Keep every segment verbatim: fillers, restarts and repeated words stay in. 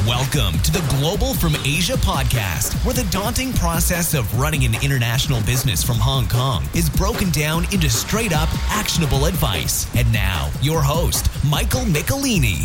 Welcome to the Global from Asia podcast, where the daunting process of running an international business from Hong Kong is broken down into straight up actionable advice. And now, your host, Michael Michelini.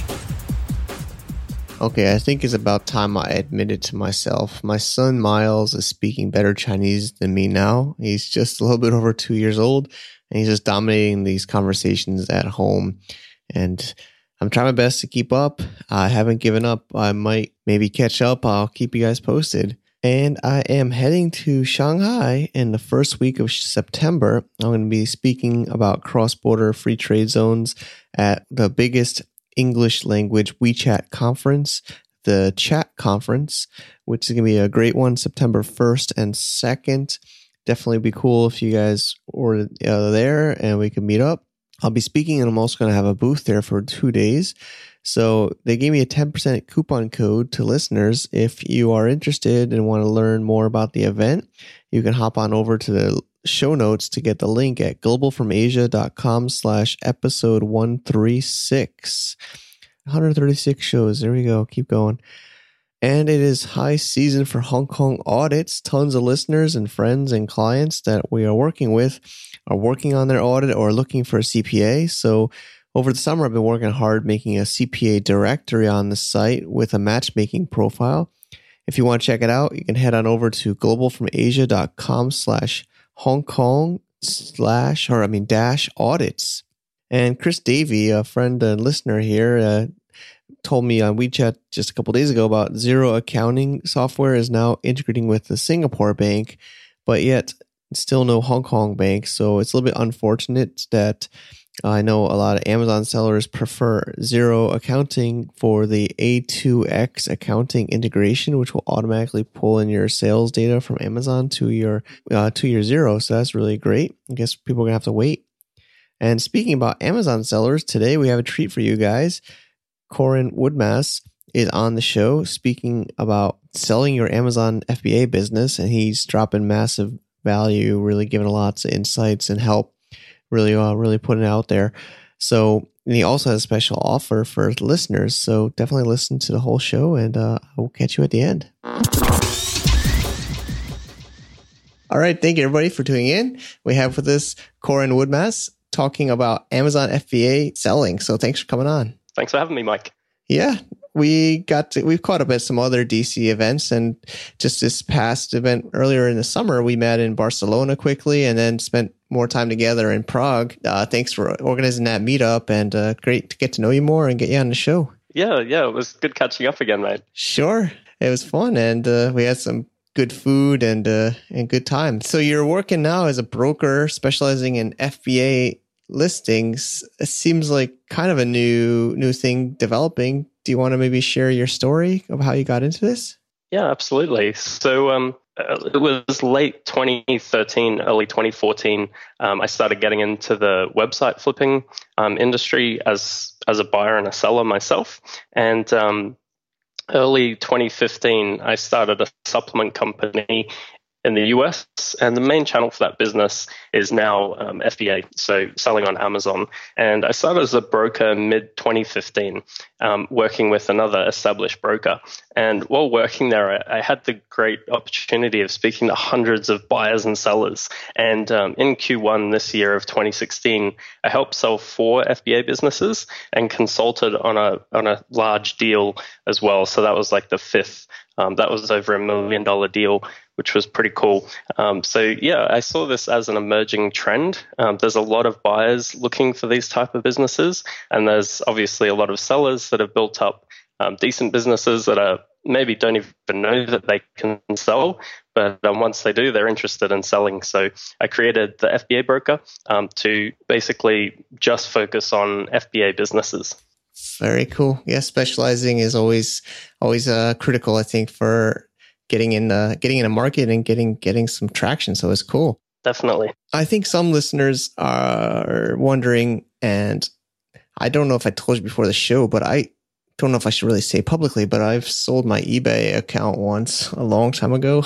Okay, I think it's about time I admitted to myself. My son Miles is speaking better Chinese than me now. He's just a little bit over two years old, and he's just dominating these conversations at home. And I'm trying my best to keep up. I haven't given up. I might maybe catch up. I'll keep you guys posted. And I am heading to Shanghai in the first week of September. I'm going to be speaking about cross-border free trade zones at the biggest English language WeChat conference, the Chat Conference, which is going to be a great one, September first and second. Definitely be cool if you guys were uh, there and we could meet up. I'll be speaking, and I'm also going to have a booth there for two days. So they gave me a ten percent coupon code to listeners. If you are interested and want to learn more about the event, you can hop on over to the show notes to get the link at globalfromasia.com slash episode 136. one thirty-six shows. There we go. Keep going. And it is high season for Hong Kong audits. Tons of listeners and friends and clients that we are working with are working on their audit or looking for a C P A. So over the summer, I've been working hard making a C P A directory on the site with a matchmaking profile. If you want to check it out, you can head on over to globalfromasia.com slash Hong Kong slash, or I mean dash audits. And Chris Davey, a friend and listener here, uh, told me on WeChat just a couple days ago about Xero accounting software is now integrating with the Singapore bank, but yet still no Hong Kong bank. So it's a little bit unfortunate that I know a lot of Amazon sellers prefer Xero accounting for the A two X accounting integration, which will automatically pull in your sales data from Amazon to your uh, to your Xero. So that's really great. I guess people are gonna have to wait. And speaking about Amazon sellers, today we have a treat for you guys. Corin Woodmass is on the show speaking about selling your Amazon F B A business, and he's dropping massive value, really giving lots of insights and help, really, uh, really putting it out there. So and he also has a special offer for listeners. So definitely listen to the whole show, and uh, I will catch you at the end. All right, thank you everybody for tuning in. We have with us Corin Woodmass talking about Amazon F B A selling. So thanks for coming on. Thanks for having me, Mike. Yeah, we got to, we've caught up at some other D C events, and just this past event earlier in the summer, we met in Barcelona quickly and then spent more time together in Prague. Uh, thanks for organizing that meetup, and uh, great to get to know you more and get you on the show. Yeah, yeah, it was good catching up again, mate. Sure, it was fun, and uh, we had some good food and uh, and good time. So you're working now as a broker specializing in F B A listings. It seems like kind of a new new thing developing. Do you want to maybe share your story of how you got into this? Yeah, absolutely. So um, it was late twenty thirteen, early twenty fourteen. Um, I started getting into the website flipping um, industry as as a buyer and a seller myself. And um, early twenty fifteen, I started a supplement company in the U S, and the main channel for that business is now um, F B A, so selling on Amazon. And I started as a broker mid twenty fifteen, um, working with another established broker. And while working there, I, I had the great opportunity of speaking to hundreds of buyers and sellers. And um, in Q one this year of twenty sixteen, I helped sell four F B A businesses and consulted on a on a large deal as well. So that was like the fifth. Um, that was over a million dollar deal, which was pretty cool. Um, so yeah, I saw this as an emerging trend. Um, there's a lot of buyers looking for these type of businesses, and there's obviously a lot of sellers that have built up um, decent businesses that are maybe don't even know that they can sell, but um, once they do, they're interested in selling. So I created the F B A broker um, to basically just focus on F B A businesses. Very cool. Yeah, specializing is always always uh, critical, I think, for getting in the getting in a market and getting getting some traction. So it's cool. Definitely. I think some listeners are wondering, and I don't know if I told you before the show, but I don't know if I should really say publicly, but I've sold my eBay account once a long time ago.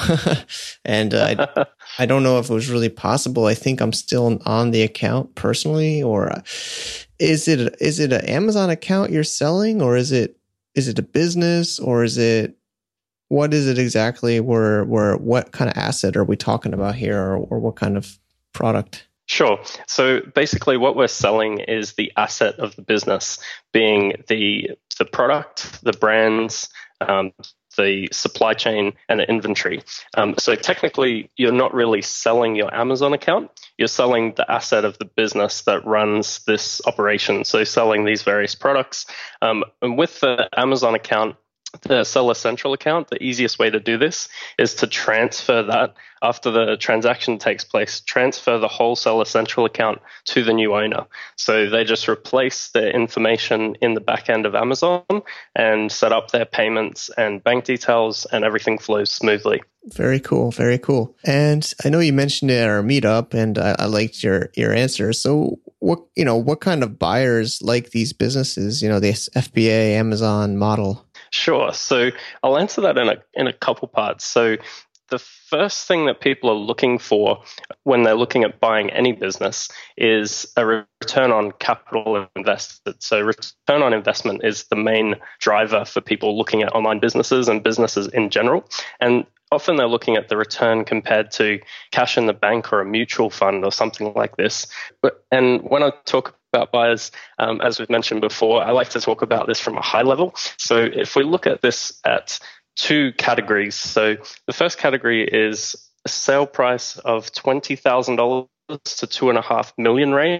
and uh, I, I don't know if it was really possible. I think I'm still on the account personally, or uh, is it is it an Amazon account you're selling, or is it is it a business or is it, what is it exactly? Where, where, what kind of asset are we talking about here, or, or what kind of product? Sure. So basically what we're selling is the asset of the business, being the the product, the brands, um, the supply chain, and the inventory. Um, so technically, you're not really selling your Amazon account. You're selling the asset of the business that runs this operation. So selling these various products. Um, and with the Amazon account, the Seller Central account, the easiest way to do this is to transfer that after the transaction takes place, transfer the whole Seller Central account to the new owner. So they just replace the information in the back end of Amazon and set up their payments and bank details, and everything flows smoothly. Very cool. Very cool. And I know you mentioned it at our meetup, and I, I liked your, your answer. So what, you know, what kind of buyers like these businesses, you know, this F B A, Amazon model? Sure. So I'll answer that in a in a couple parts. So the first thing that people are looking for when they're looking at buying any business is a return on capital invested. So return on investment is the main driver for people looking at online businesses and businesses in general. And often they're looking at the return compared to cash in the bank or a mutual fund or something like this. But, and when I talk about buyers, um, as we've mentioned before, I like to talk about this from a high level. So if we look at this at two categories, so the first category is a sale price of twenty thousand dollars to two and a half million range.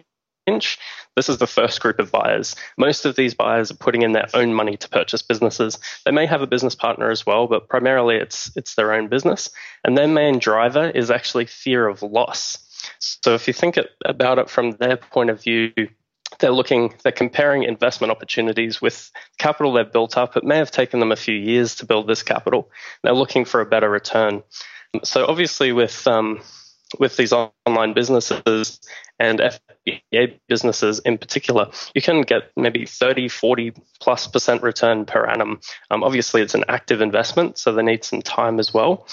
This is the first group of buyers. Most of these buyers are putting in their own money to purchase businesses. They may have a business partner as well, but primarily it's it's their own business. And their main driver is actually fear of loss. So if you think it, about it from their point of view, they're looking, they're comparing investment opportunities with capital they've built up. It may have taken them a few years to build this capital. They're looking for a better return. So obviously with um, with these online businesses and F B A businesses in particular, you can get maybe thirty, forty plus percent return per annum. Um, obviously, it's an active investment, so they need some time as well.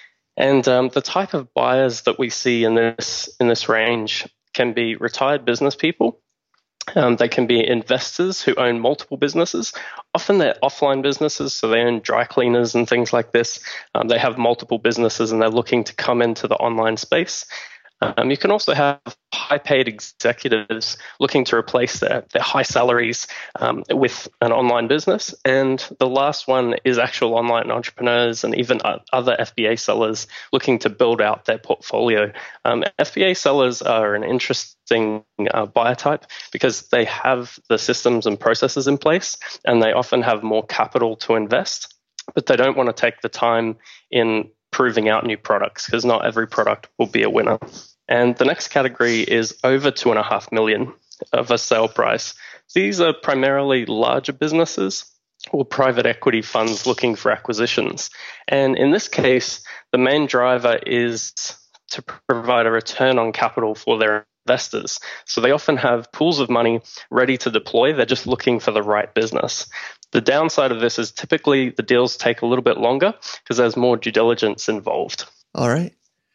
And um, the type of buyers that we see in this in this range can be retired business people. Um, they can be investors who own multiple businesses. Often they're offline businesses, so they own dry cleaners and things like this. Um, they have multiple businesses and they're looking to come into the online space. Um, you can also have high-paid executives looking to replace their, their high salaries um, with an online business. And the last one is actual online entrepreneurs and even other F B A sellers looking to build out their portfolio. Um, F B A sellers are an interesting uh, buyer type because they have the systems and processes in place, and they often have more capital to invest, but they don't want to take the time in proving out new products because not every product will be a winner. And the next category is over two and a half million of a sale price. These are primarily larger businesses or private equity funds looking for acquisitions. And in this case, the main driver is to provide a return on capital for their investors. So they often have pools of money ready to deploy. They're just looking for the right business. The downside of this is typically the deals take a little bit longer because there's more due diligence involved. All right.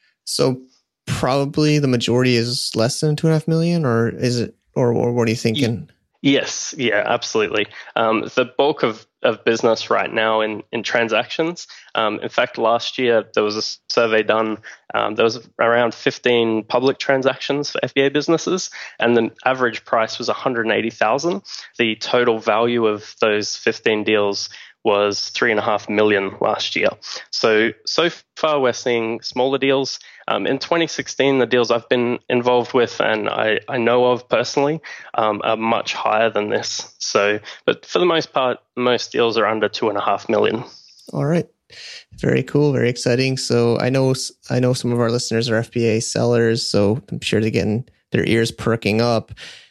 So probably the majority is less than two and a half million, or is it, or, or what are you thinking? Yes, yeah, absolutely. Um, the bulk of, of business right now in, in transactions, um, in fact, last year there was a survey done, um, there was around fifteen public transactions for F B A businesses, and the average price was one hundred eighty thousand dollars. The total value of those fifteen deals was three and a half million last year. So, so far we're seeing smaller deals. Um, in twenty sixteen, the deals I've been involved with and I, I know of personally um, are much higher than this. So, but for the most part, most deals are under two and a half million. All right. Very cool. Very exciting. So I know, I know some of our listeners are F B A sellers, so I'm sure they're getting their ears perking up.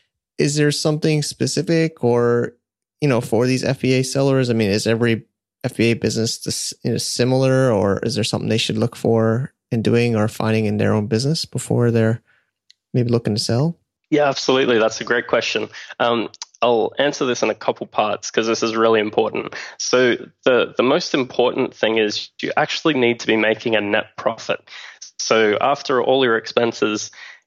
Is there something specific or, you know, for these F B A sellers? I mean, is every F B A business this, you know, similar, or is there something they should look for in doing or finding in their own business before they're maybe looking to sell? Yeah, absolutely. That's a great question. Um, I'll answer this in a couple parts because this is really important. So the, the most important thing is you actually need to be making a net profit. So after all your expenses,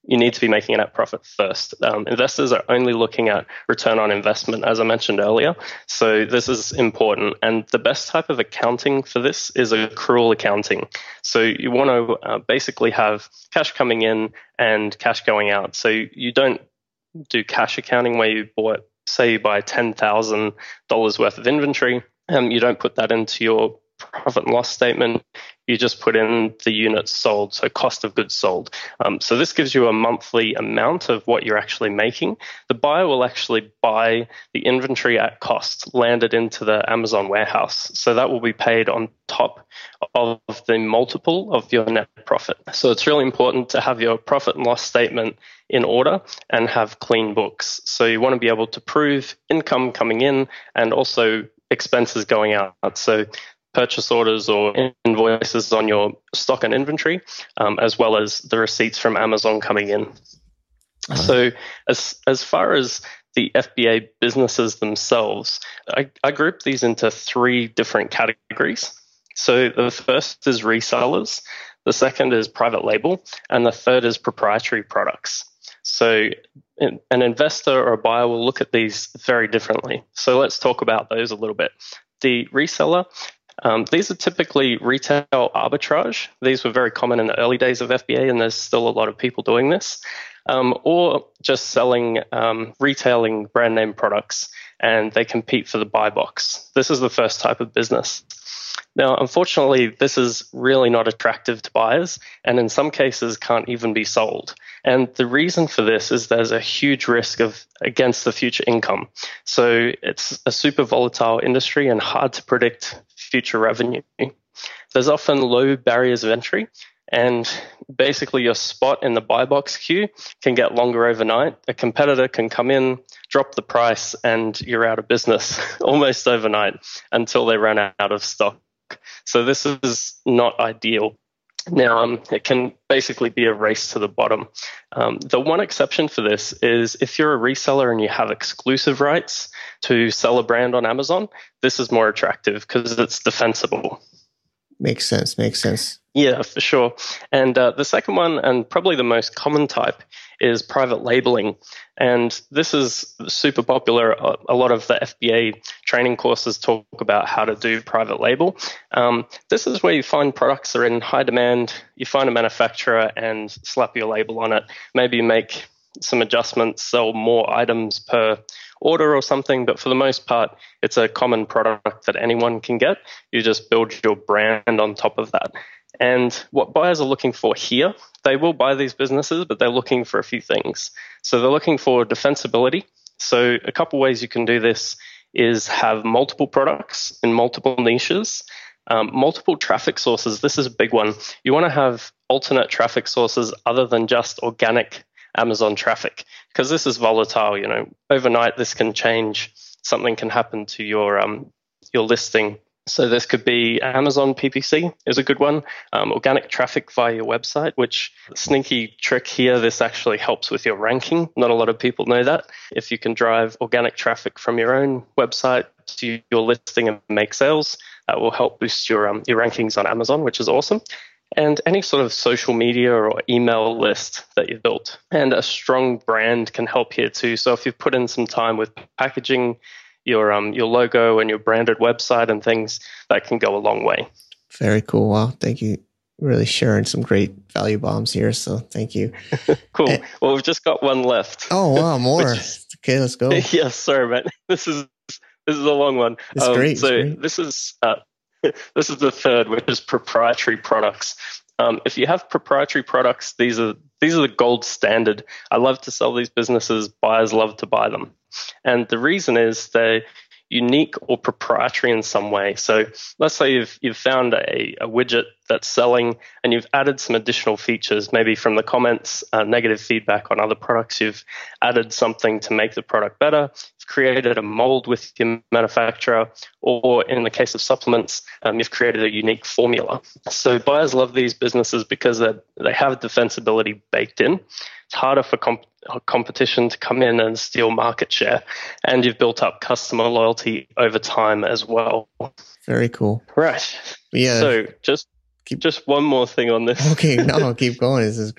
you need to be making a net profit first. Um, investors are only looking at return on investment, as I mentioned earlier. So this is important. And the best type of accounting for this is accrual accounting. So you want to uh, basically have cash coming in and cash going out. So you don't do cash accounting where you bought, say you buy ten thousand dollars worth of inventory. Um, you don't put that into your profit and loss statement. You just put in the units sold, so cost of goods sold. Um, so this gives you a monthly amount of what you're actually making. The buyer will actually buy the inventory at cost, landed into the Amazon warehouse. So that will be paid on top of the multiple of your net profit. So it's really important to have your profit and loss statement in order and have clean books. So you want to be able to prove income coming in and also expenses going out. So purchase orders or invoices on your stock and inventory, um, as well as the receipts from Amazon coming in. Uh-huh. So as as far as the F B A businesses themselves, I, I group these into three different categories. So the first is resellers, the second is private label, and the third is proprietary products. So an investor or a buyer will look at these very differently. So let's talk about those a little bit. The reseller, Um, these are typically retail arbitrage. These were very common in the early days of F B A, and there's still a lot of people doing this. Um, or just selling, um, retailing brand name products, and they compete for the buy box. This is the first type of business. Now, unfortunately, this is really not attractive to buyers, and in some cases can't even be sold. And the reason for this is there's a huge risk of against the future income. So it's a super volatile industry and hard to predict future revenue. There's often low barriers of entry, and basically your spot in the buy box queue can get longer overnight. A competitor can come in, drop the price, and you're out of business almost overnight until they run out of stock. So this is not ideal. Now, um, it can basically be a race to the bottom. Um, the one exception for this is if you're a reseller and you have exclusive rights to sell a brand on Amazon, this is more attractive because it's defensible. Makes sense. Makes sense. Yeah, for sure. And uh, the second one, and probably the most common type, is private labeling. And this is super popular. A, a lot of the F B A training courses talk about how to do private label. Um, this is where you find products that are in high demand. You find a manufacturer and slap your label on it. Maybe you make some adjustments, sell more items per order or something, but for the most part, it's a common product that anyone can get. You just build your brand on top of that. And what buyers are looking for here, they will buy these businesses, but they're looking for a few things. So they're looking for defensibility. So a couple ways you can do this is have multiple products in multiple niches, um, multiple traffic sources. This is a big one. You want to have alternate traffic sources other than just organic Amazon traffic, because this is volatile. You know, overnight this can change. Something can happen to your um, your listing. So this could be Amazon P P C is a good one. Um, organic traffic via your website, which sneaky trick here, this actually helps with your ranking. Not a lot of people know that. If you can drive organic traffic from your own website to your listing and make sales, that will help boost your um, your rankings on Amazon, which is awesome. And any sort of social media or email list that you've built. And a strong brand can help here too. So if you've put in some time with packaging, your um your logo and your branded website and things, that can go a long way. Very cool. Wow. Thank you. Really sharing some great value bombs here. So thank you. Cool. And, well, we've just got one left. Oh, wow. More. Which, okay, let's go. Yeah, sorry, man. This is this is a long one. It's um, great. So it's great. this is uh, this is the third, which is proprietary products. Um, if you have proprietary products, these are these are the gold standard. I love to sell these businesses. Buyers love to buy them. And the reason is they're unique or proprietary in some way. So let's say you've you've found a, a widget that's selling and you've added some additional features, maybe from the comments, uh, negative feedback on other products. You've added something to make the product better. You've created a mold with your manufacturer, or in the case of supplements, um, you've created a unique formula. So buyers love these businesses because they they have defensibility baked in. It's harder for comp- competition to come in and steal market share, and you've built up customer loyalty over time as well. Very cool. Right. Yeah. So just keep just one more thing on this. Okay, no, keep going. This is great.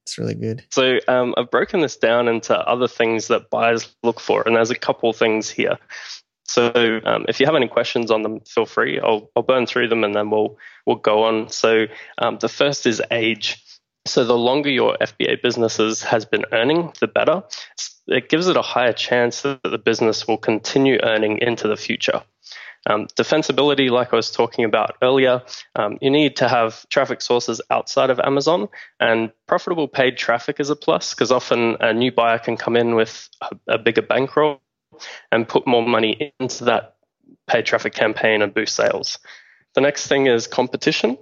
It's really good. So um, I've broken this down into other things that buyers look for, and there's a couple things here. So um, if you have any questions on them, feel free. I'll, I'll burn through them and then we'll we'll go on. So um, the first is age. So the longer your F B A business has been earning, the better. It gives it a higher chance that the business will continue earning into the future. Um, defensibility, like I was talking about earlier, um, you need to have traffic sources outside of Amazon, and profitable paid traffic is a plus because often a new buyer can come in with a, a bigger bankroll and put more money into that paid traffic campaign and boost sales. The next thing is competition.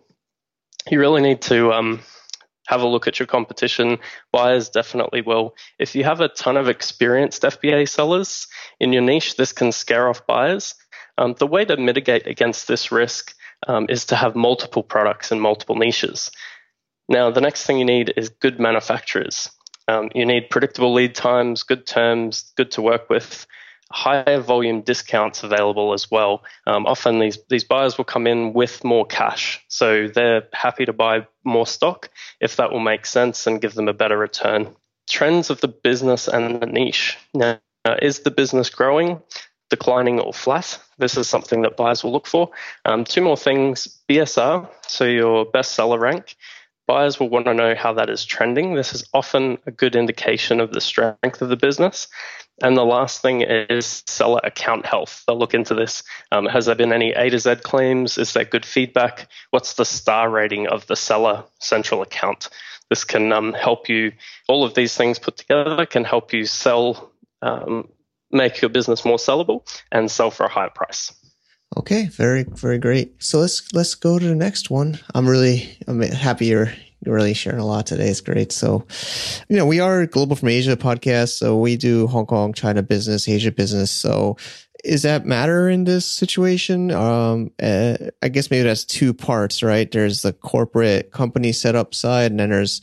You really need to um, have a look at your competition. Buyers definitely will. If you have a ton of experienced F B A sellers in your niche, this can scare off buyers. Um, the way to mitigate against this risk um, is to have multiple products in multiple niches. Now, the next thing you need is good manufacturers. Um, you need predictable lead times, good terms, good to work with, higher volume discounts available as well. Um, often these, these buyers will come in with more cash, so they're happy to buy more stock if that will make sense and give them a better return. Trends of the business and the niche. Now, uh, is the business growing, declining, or flat? This is something that buyers will look for. Um, two more things, B S R, so your bestseller rank. Buyers will want to know how that is trending. This is often a good indication of the strength of the business. And the last thing is seller account health. They'll look into this. Um, has there been any A to Z claims? Is there good feedback? What's the star rating of the seller central account? This can um, help you, all of these things put together can help you sell, um, make your business more sellable and sell for a higher price. Okay, very, very great. So let's let's go to the next one. I'm really I'm happy you're you're really sharing a lot today. It's great. So, you know, we are Global from Asia podcast, so we do Hong Kong, China business, Asia business. So, does that matter in this situation? Um, uh, I guess maybe that's two parts, right? There's the corporate company setup side, and then there's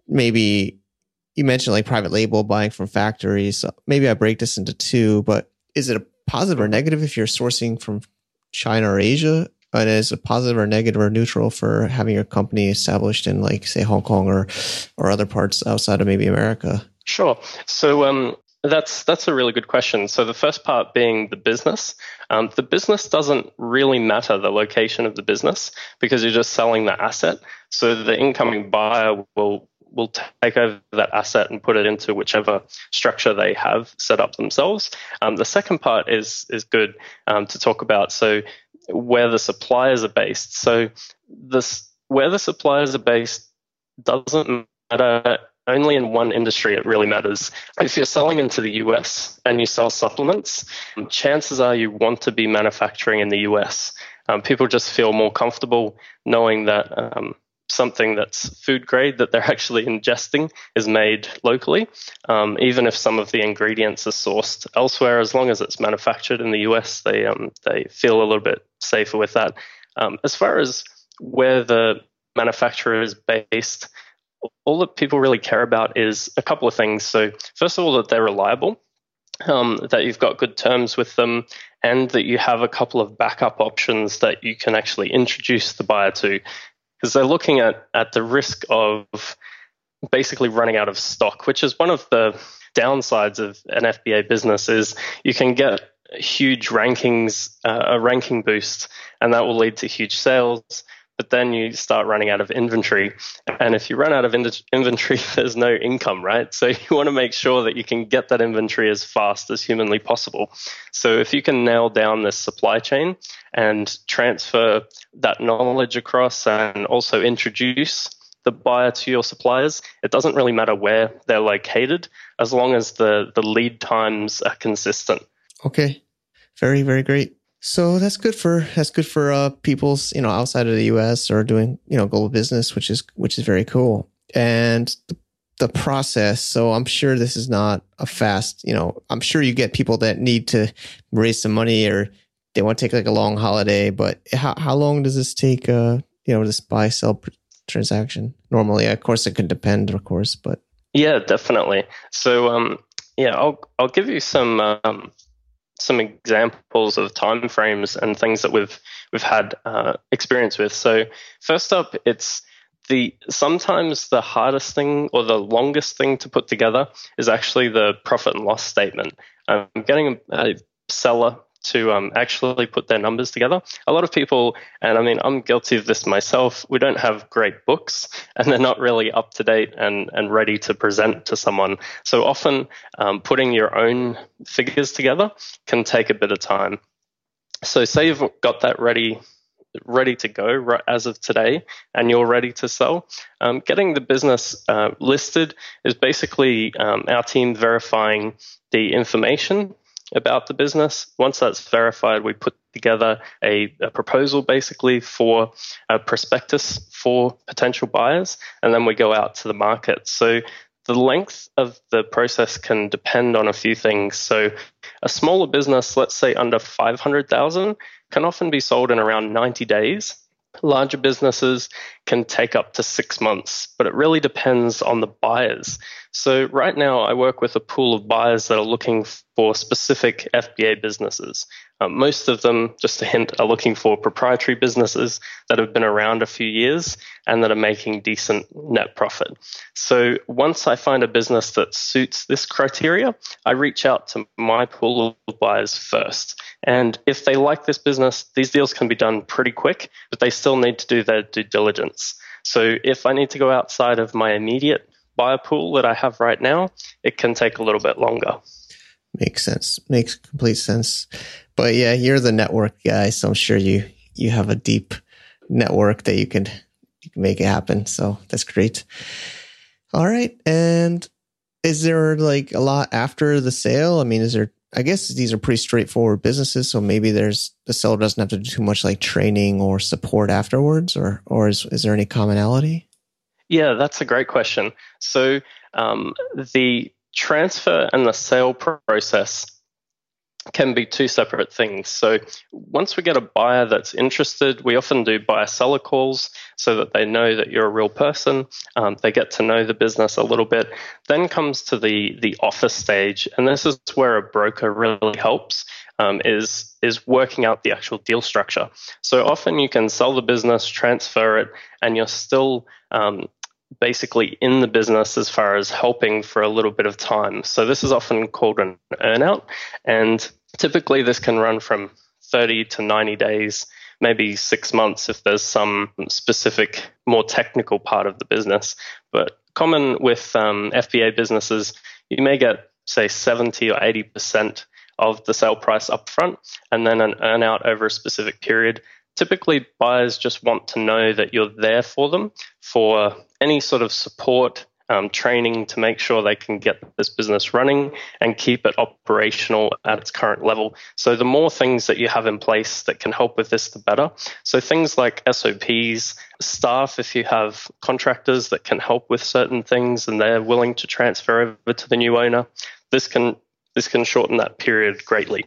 maybe you mentioned like private label buying from factories. So maybe I break this into two, but is it a positive or negative if you're sourcing from China or Asia? And is it positive or negative or neutral for having your company established in like say Hong Kong or or other parts outside of maybe America? Sure. So um, that's that's a really good question. So the first part being the business. Um, the business doesn't really matter the location of the business because you're just selling the asset. So the incoming buyer will will take over that asset and put it into whichever structure they have set up themselves. Um, the second part is is good um, to talk about. So where the suppliers are based. So this where the suppliers are based doesn't matter. Only in one industry it really matters. If you're selling into the U S and you sell supplements, chances are you want to be manufacturing in the U S. Um, people just feel more comfortable knowing that um, something that's food grade that they're actually ingesting is made locally, um, even if some of the ingredients are sourced elsewhere. As long as it's manufactured in the U S, they um, they feel a little bit safer with that. Um, as far as where the manufacturer is based, all that people really care about is a couple of things. So first of all, that they're reliable, um, that you've got good terms with them, and that you have a couple of backup options that you can actually introduce the buyer to. Because they're looking at, at the risk of basically running out of stock, which is one of the downsides of an F B A business is you can get huge rankings, uh, a ranking boost, and that will lead to huge sales. But then you start running out of inventory. And if you run out of in- inventory, there's no income, right? So you want to make sure that you can get that inventory as fast as humanly possible. So if you can nail down this supply chain and transfer that knowledge across and also introduce the buyer to your suppliers, it doesn't really matter where they're located as long as the, the lead times are consistent. Okay. Very, very great. So that's good for that's good for uh, people's, you know, outside of the U S or doing, you know, global business, which is which is very cool. And the, the process. So I'm sure this is not a fast, you know, I'm sure you get people that need to raise some money or they want to take like a long holiday. But how how long does this take? Uh, you know, this buy sell transaction normally? Of course, it can depend, of course, but yeah, definitely. So um, yeah, I'll I'll give you some. Um, some examples of timeframes and things that we've we've had uh, experience with. So first up, it's the sometimes the hardest thing or the longest thing to put together is actually the profit and loss statement. Um, getting a, a seller to um, actually put their numbers together. A lot of people, and I mean, I'm guilty of this myself, we don't have great books and they're not really up to date and, and ready to present to someone. So often um, putting your own figures together can take a bit of time. So say you've got that ready ready to go right as of today and you're ready to sell. Um, getting the business uh, listed is basically um, our team verifying the information about the business. Once that's verified, we put together a, a proposal basically for a prospectus for potential buyers, and then we go out to the market. So the length of the process can depend on a few things. So a smaller business, let's say under five hundred thousand, can often be sold in around ninety days. Larger businesses can take up to six months, but it really depends on the buyers. So right now I work with a pool of buyers that are looking for specific F B A businesses. Um, most of them, just a hint, are looking for proprietary businesses that have been around a few years and that are making decent net profit. So once I find a business that suits this criteria, I reach out to my pool of buyers first. And if they like this business, these deals can be done pretty quick, but they still need to do their due diligence. So if I need to go outside of my immediate buyer pool that I have right now, it can take a little bit longer. Makes sense. Makes complete sense. But yeah, you're the network guy, so I'm sure you you have a deep network that you can you can make it happen. So that's great. All right. And is there like a lot after the sale? I mean, is there, I guess these are pretty straightforward businesses, so maybe there's the seller doesn't have to do too much like training or support afterwards, or or is is there any commonality? Yeah, that's a great question. So um, the transfer and the sale process can be two separate things. So once we get a buyer that's interested, we often do buyer-seller calls so that they know that you're a real person. Um, they get to know the business a little bit. Then comes to the the offer stage, and this is where a broker really helps. Um, is is working out the actual deal structure. So often you can sell the business, transfer it, and you're still um, basically in the business as far as helping for a little bit of time. So this is often called an earnout, and typically this can run from thirty to ninety days, maybe six months if there's some specific, more technical part of the business. But common with um, F B A businesses, you may get, say, seventy or eighty percent of the sale price upfront, and then an earnout over a specific period. Typically, buyers just want to know that you're there for them for any sort of support, um, training to make sure they can get this business running and keep it operational at its current level. So the more things that you have in place that can help with this, the better. So things like S O Ps, staff, if you have contractors that can help with certain things and they're willing to transfer over to the new owner, this can this can shorten that period greatly.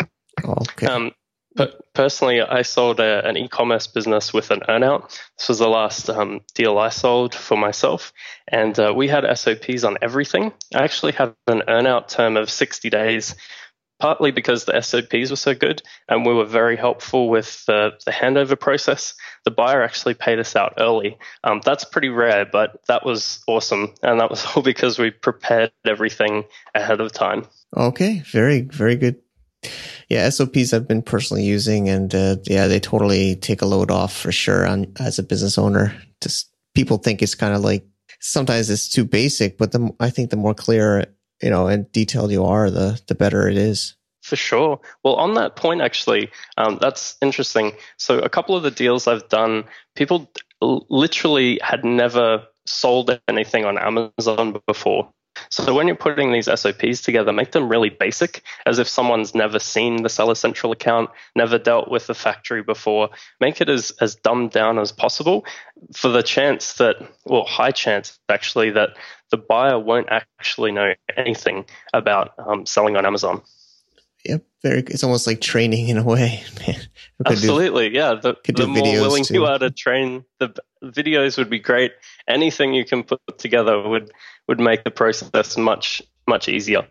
Okay. Um, But personally, I sold a, an e-commerce business with an earnout. This was the last um, deal I sold for myself, and uh, we had S O Ps on everything. I actually had an earnout term of sixty days, partly because the S O Ps were so good, and we were very helpful with the, the handover process. The buyer actually paid us out early. Um, that's pretty rare, but that was awesome, and that was all because we prepared everything ahead of time. Okay, very, very good. Yeah, S O Ps I've been personally using, and uh, yeah, they totally take a load off for sure on as a business owner. Just people think it's kind of like sometimes it's too basic, but the I think the more clear, you know, and detailed you are, the the better it is. For sure. Well, on that point, actually, um, that's interesting. So a couple of the deals I've done, people literally had never sold anything on Amazon before. So when you're putting these S O Ps together, make them really basic, as if someone's never seen the Seller Central account, never dealt with the factory before. Make it as, as dumbed down as possible for the chance that, well, high chance actually, that the buyer won't actually know anything about um, selling on Amazon. Yep, very. It's almost like training in a way. Absolutely, do, yeah. The, the more willing too. you are to train, the videos would be great. Anything you can put together would would make the process much much easier.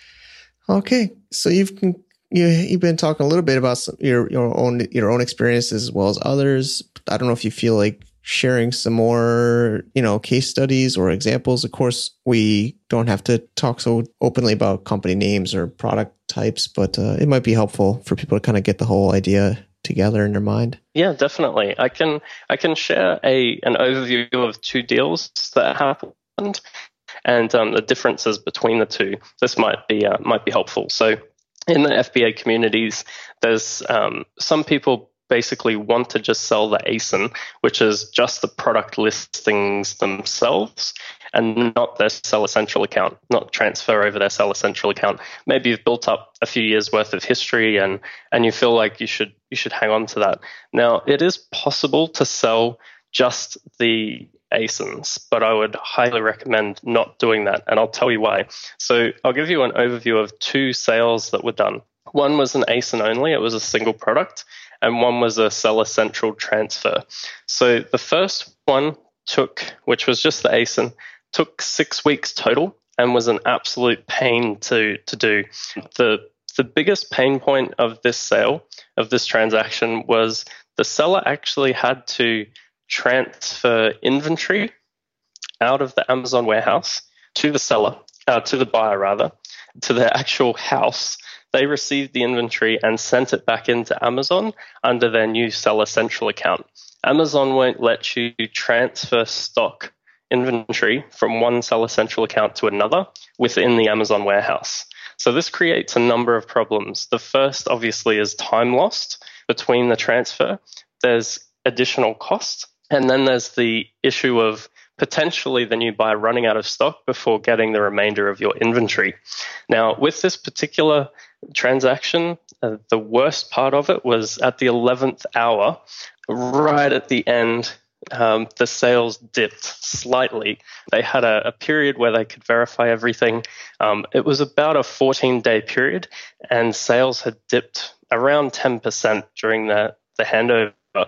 Okay, so you've you you've been talking a little bit about some, your your own your own experiences as well as others. I don't know if you feel like sharing some more, you know, case studies or examples. Of course, we don't have to talk so openly about company names or product types, but uh, it might be helpful for people to kind of get the whole idea together in their mind. Yeah, definitely. I can I can share a an overview of two deals that happened and um, the differences between the two. This might be uh, might be helpful. So, in the F B A communities, there's um, some people basically want to just sell the A S I N, which is just the product listings themselves and not their Seller Central account, not transfer over their Seller Central account. Maybe you've built up a few years worth of history and and you feel like you should you should hang on to that. Now, it is possible to sell just the A S I Ns, but I would highly recommend not doing that, and I'll tell you why. So I'll give you an overview of two sales that were done. One was an A S I N only, it was a single product, and one was a Seller Central transfer. So the first one took, which was just the A S I N, took six weeks total and was an absolute pain to, to do. The, the biggest pain point of this sale, of this transaction, was the seller actually had to transfer inventory out of the Amazon warehouse to the seller, uh, to the buyer rather, to their actual house. They received the inventory and sent it back into Amazon under their new Seller Central account. Amazon won't let you transfer stock inventory from one Seller Central account to another within the Amazon warehouse. So this creates a number of problems. The first, obviously, is time lost between the transfer. There's additional cost. And then there's the issue of potentially the new buyer running out of stock before getting the remainder of your inventory. Now, with this particular transaction, uh, the worst part of it was at the eleventh hour, right at the end, um, the sales dipped slightly. They had a, a period where they could verify everything. Um, it was about a fourteen-day period, and sales had dipped around ten percent during the, the handover.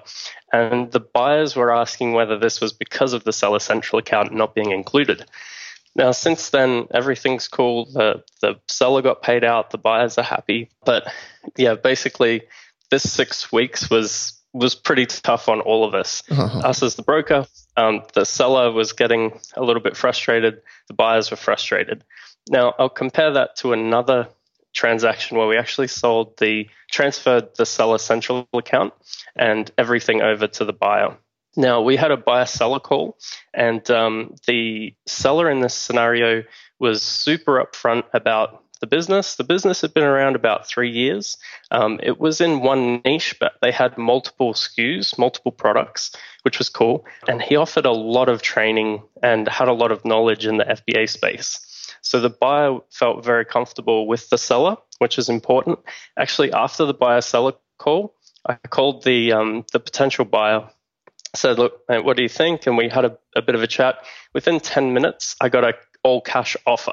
And the buyers were asking whether this was because of the Seller Central account not being included. Now, since then, everything's cool. The, the seller got paid out. The buyers are happy. But yeah, basically, this six weeks was was pretty tough on all of us. Uh-huh. Us as the broker, um, the seller was getting a little bit frustrated. The buyers were frustrated. Now, I'll compare that to another transaction where we actually sold the transferred the Seller Central account and everything over to the buyer. Now, we had a buyer-seller call, and um, the seller in this scenario was super upfront about the business. The business had been around about three years. Um, it was in one niche, but they had multiple S K Us, multiple products, which was cool. And he offered a lot of training and had a lot of knowledge in the F B A space. So the buyer felt very comfortable with the seller, which is important. Actually, after the buyer-seller call, I called the um, the potential buyer, said, look, mate, what do you think? And we had a, a bit of a chat. Within ten minutes, I got an all-cash offer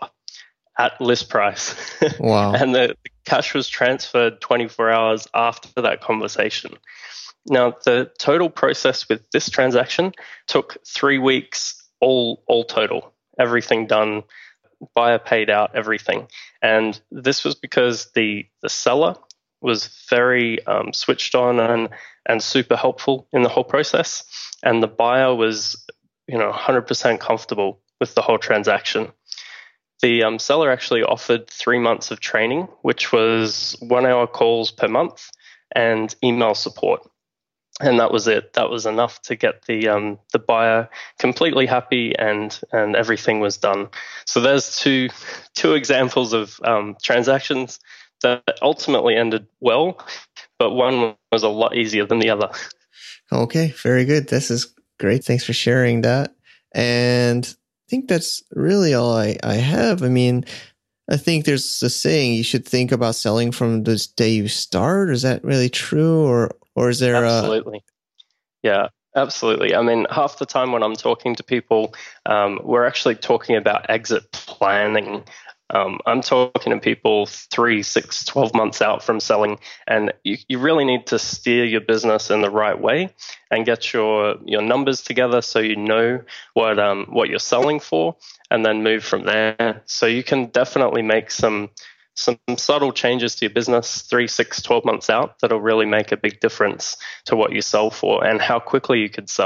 at list price. Wow. And the, the cash was transferred twenty-four hours after that conversation. Now, the total process with this transaction took three weeks, all all total, everything done, buyer paid out, everything. And this was because the, the seller was very um, switched on and, and super helpful in the whole process. And the buyer was, you know, one hundred percent comfortable with the whole transaction. The um, seller actually offered three months of training, which was one hour calls per month and email support. And that was it. That was enough to get the um, the buyer completely happy, and and everything was done. So there's two two examples of um, transactions that ultimately ended well, but one was a lot easier than the other. Okay, very good. This is great. Thanks for sharing that. And I think that's really all I, I have. I mean, I think there's a saying you should think about selling from the day you start. Is that really true? Or or is there Absolutely. A... Yeah, absolutely. I mean, half the time when I'm talking to people, um, we're actually talking about exit planning. Um, I'm talking to people three, six, twelve months out from selling, and you, you really need to steer your business in the right way and get your your numbers together so you know what um what you're selling for, and then move from there. So you can definitely make some some subtle changes to your business three, six, twelve months out that'll really make a big difference to what you sell for and how quickly you could sell.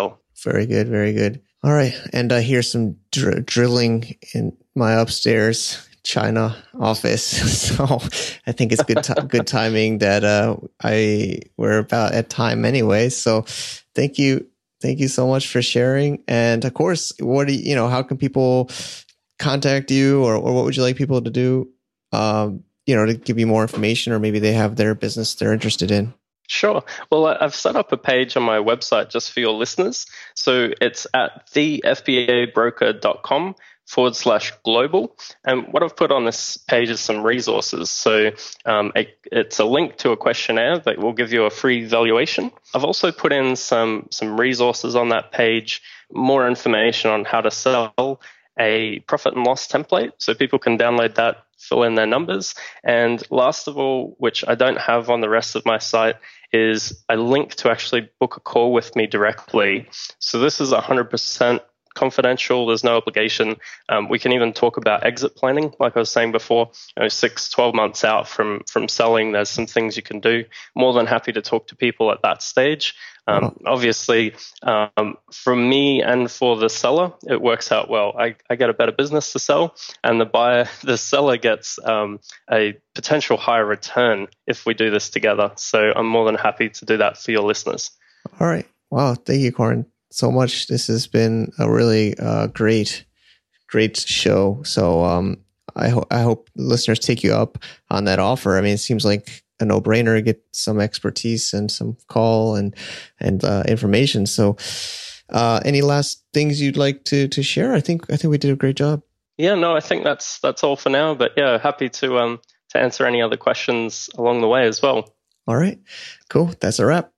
Very good. Very good. All right. And I hear some dr- drilling in my upstairs China office. So I think it's good, t- good timing that uh, I we're about at time anyway. So thank you. Thank you so much for sharing. And of course, what do you, you know, how can people contact you, or, or what would you like people to do, um, you know, to give you more information, or maybe they have their business they're interested in? Sure. Well, I've set up a page on my website just for your listeners. So it's at the f b a broker dot com forward slash global. And what I've put on this page is some resources. So um, a, it's a link to a questionnaire that will give you a free valuation. I've also put in some, some resources on that page, more information on how to sell a profit and loss template. So people can download that, fill in their numbers. And last of all, which I don't have on the rest of my site, is a link to actually book a call with me directly. So this is one hundred percent confidential. There's no obligation. Um, we can even talk about exit planning. Like I was saying before, you know, six, twelve months out from, from selling, there's some things you can do. More than happy to talk to people at that stage. Um, wow. Obviously, um, for me and for the seller, it works out well. I, I get a better business to sell, and the buyer, the seller gets um, a potential higher return if we do this together. So I'm more than happy to do that for your listeners. All right. Wow. Thank you, Corin, so much. This has been a really uh, great, great show. So um, I, ho- I hope listeners take you up on that offer. I mean, it seems like a no-brainer, get some expertise and some call and and uh, information. So, uh, any last things you'd like to to share? I think I think we did a great job. Yeah, no, I think that's that's all for now. But yeah, happy to um to answer any other questions along the way as well. All right, cool. That's a wrap.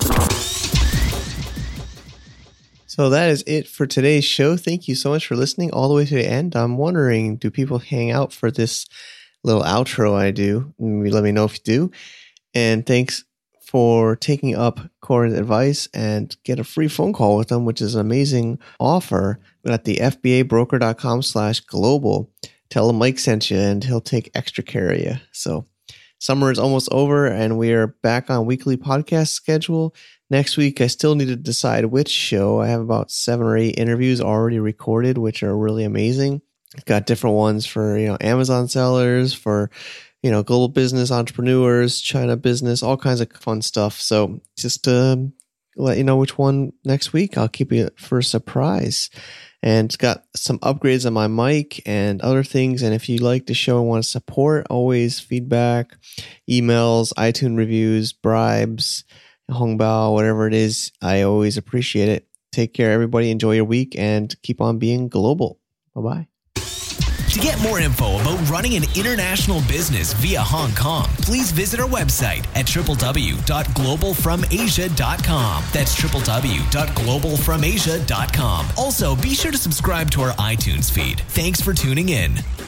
So that is it for today's show. Thank you so much for listening all the way to the end. I'm wondering, do people hang out for this little outro I do? Maybe let me know if you do. And thanks for taking up Corin's advice and get a free phone call with them, which is an amazing offer at the f b a broker dot com slash global. Tell him Mike sent you and he'll take extra care of you. So summer is almost over and we are back on weekly podcast schedule. Next week, I still need to decide which show. I have about seven or eight interviews already recorded, which are really amazing. Got different ones for, you know, Amazon sellers, for, you know, global business entrepreneurs, China business, all kinds of fun stuff. So just to let you know which one next week, I'll keep you for a surprise. And it's got some upgrades on my mic and other things. And if you like the show and want to support, always feedback, emails, iTunes reviews, bribes, Hongbao, whatever it is, I always appreciate it. Take care, everybody. Enjoy your week and keep on being global. Bye-bye. To get more info about running an international business via Hong Kong, please visit our website at w w w dot global from asia dot com. That's w w w dot global from asia dot com. Also, be sure to subscribe to our iTunes feed. Thanks for tuning in.